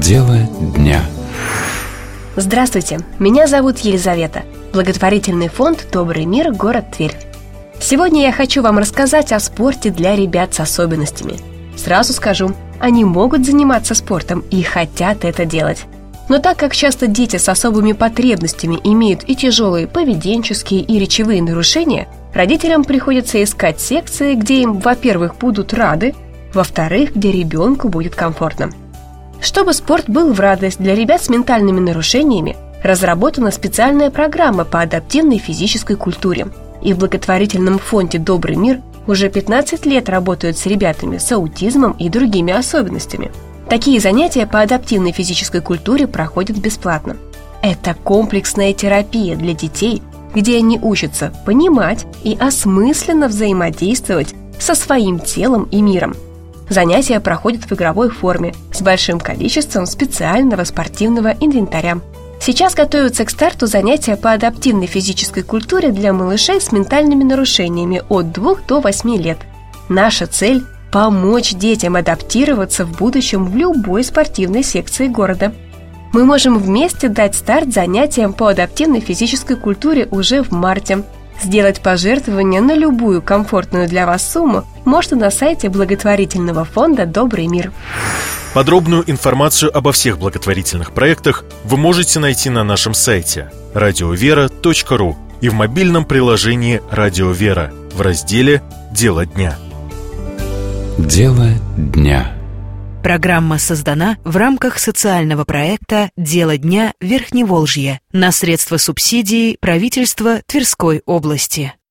Дело дня. Здравствуйте, меня зовут Елизавета. Благотворительный фонд «Добрый мир», город Тверь. Сегодня я хочу вам рассказать о спорте для ребят с особенностями. Сразу скажу, они могут заниматься спортом и хотят это делать. Но так как часто дети с особыми потребностями имеют и тяжелые поведенческие и речевые нарушения, родителям приходится искать секции, где им, во-первых, будут рады, во-вторых, где ребенку будет комфортно. Чтобы спорт был в радость для ребят с ментальными нарушениями, разработана специальная программа по адаптивной физической культуре. И в благотворительном фонде «Добрый мир» уже 15 лет работают с ребятами с аутизмом и другими особенностями. Такие занятия по адаптивной физической культуре проходят бесплатно. Это комплексная терапия для детей, где они учатся понимать и осмысленно взаимодействовать со своим телом и миром. Занятия проходят в игровой форме с большим количеством специального спортивного инвентаря. Сейчас готовятся к старту занятия по адаптивной физической культуре для малышей с ментальными нарушениями от 2 до 8 лет. Наша цель – помочь детям адаптироваться в будущем в любой спортивной секции города. Мы можем вместе дать старт занятиям по адаптивной физической культуре уже в марте. Сделать пожертвование на любую комфортную для вас сумму можно на сайте благотворительного фонда «Добрый мир». Подробную информацию обо всех благотворительных проектах вы можете найти на нашем сайте radiovera.ru и в мобильном приложении «Радио Вера» в разделе «Дело дня». Дело дня. Программа создана в рамках социального проекта «Дело дня Верхневолжье» на средства субсидий правительства Тверской области.